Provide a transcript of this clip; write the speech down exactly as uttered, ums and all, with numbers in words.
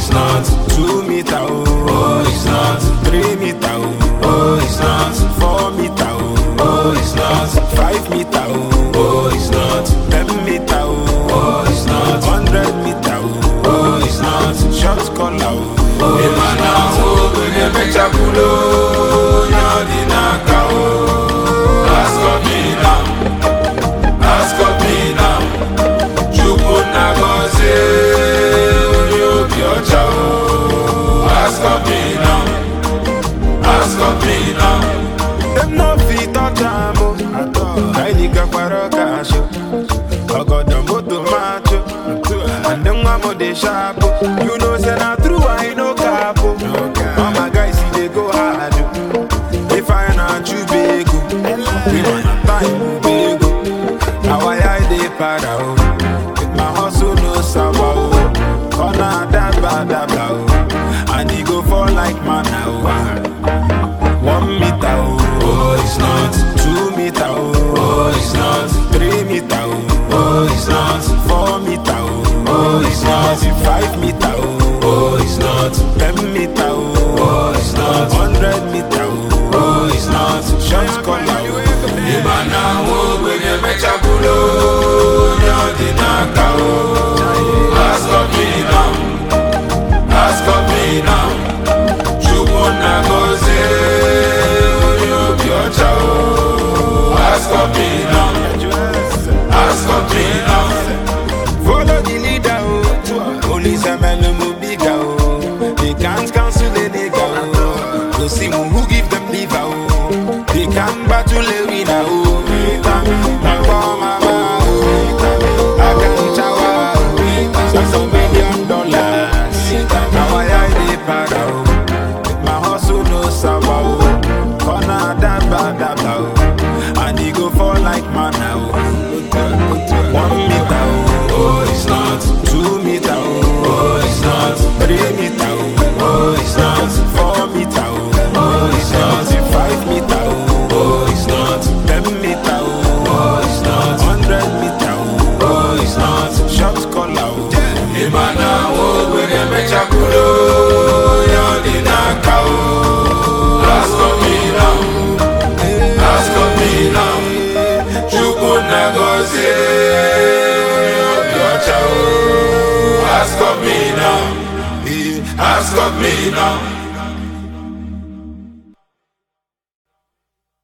it's not. Two meter, oh, Oh, it's not. three meter, oh, Oh, it's not. four meter, oh, Oh, it's not. five meter, oh, Oh, it's not. ten meter, oh, Oh, it's not. hundred meter, oh, Oh, it's not. short collar, oh. Emana o kwenye mecha kulo nyadi naka o. Ask of me now, ask of me now. Chukwu na gozie onye obi ọcha o. Ask of me now, ask of me now. Them no fit touch am, oh. Kaili kakwaro kasho, ogodo moto macho, and them mamo dey sharp, oh. You know say na true I no cap, oh. All my guys see they go hard, oh. If I not you big, oh. We want a time big, oh. Now I dey para, oh. With my hustle no sawa, oh. Corner that bad that oh. And he go fall like manna, oh. One meter, oh. Oh, it's not. Two meter, oh. Oh, it's not. Three meter, oh. Oh, it's not. Four meter, oh. Oh, it's not. Five meter, oh. Oh, it's not. Ten meter, oh. Oh, it's not. Hundred meter, oh. Oh, it's not. Short collar, oh. Emana o kwenye mecha kulo nyadi naka o. Ask of me now, ask of me now. Chukwu na gozie onye obi ọcha o. Ask of me now, ask of me now. Follow the leader, oh. Only Samelu Mubiga, oh. They can't cancel the nigga, oh. Go see who give them liver, oh. They can't battle the winner, oh. I can't shower, oh. Some million dollars. Now I dey para, oh. My hustle no sawa, oh. Corner that bad that oh. And he go fall like manna, oh. One meter, oh. Oh, it's not. Two meter, oh. Oh, it's not. Three meter, oh. Oh, it's not. Four meter, oh. Oh, it's not. Five meter, oh. Oh, it's not. Ten meter, oh. Oh, it's not. Hundred meter, oh. Oh, it's not. Short collar, oh. Emana o kwenye mecha kulo nyadi naka o. Ask of me now, ask of me now. Chukwu na gozie onye obi ọcha o. Ask of me now, ask of me now.